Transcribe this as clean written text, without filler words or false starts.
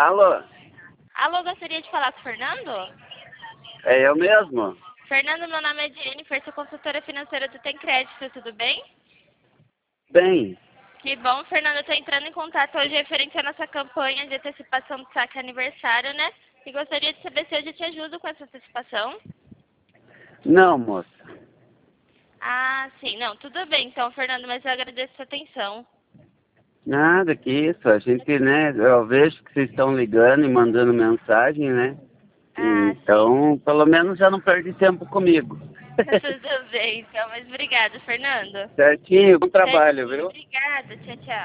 Alô? Alô, gostaria de falar com o Fernando? É eu mesmo? Fernando, meu nome é Jennifer, sou consultora financeira do Tem Crédito, tudo bem? Bem, Que bom, Fernando, eu estou entrando em contato hoje referente à nossa campanha de antecipação do saque aniversário, né? E gostaria de saber se hoje eu te ajudo com essa antecipação. não, moça. Ah, sim, não, tudo bem então, Fernando, mas eu agradeço a sua atenção. Nada que isso. A gente, né? Eu vejo que vocês estão ligando e mandando mensagem, né? Ah, sim, Então, pelo menos já não perde tempo comigo. tudo bem então, mas obrigada, Fernando. Certinho, bom trabalho, Certinho, viu? obrigada, tchau, tchau.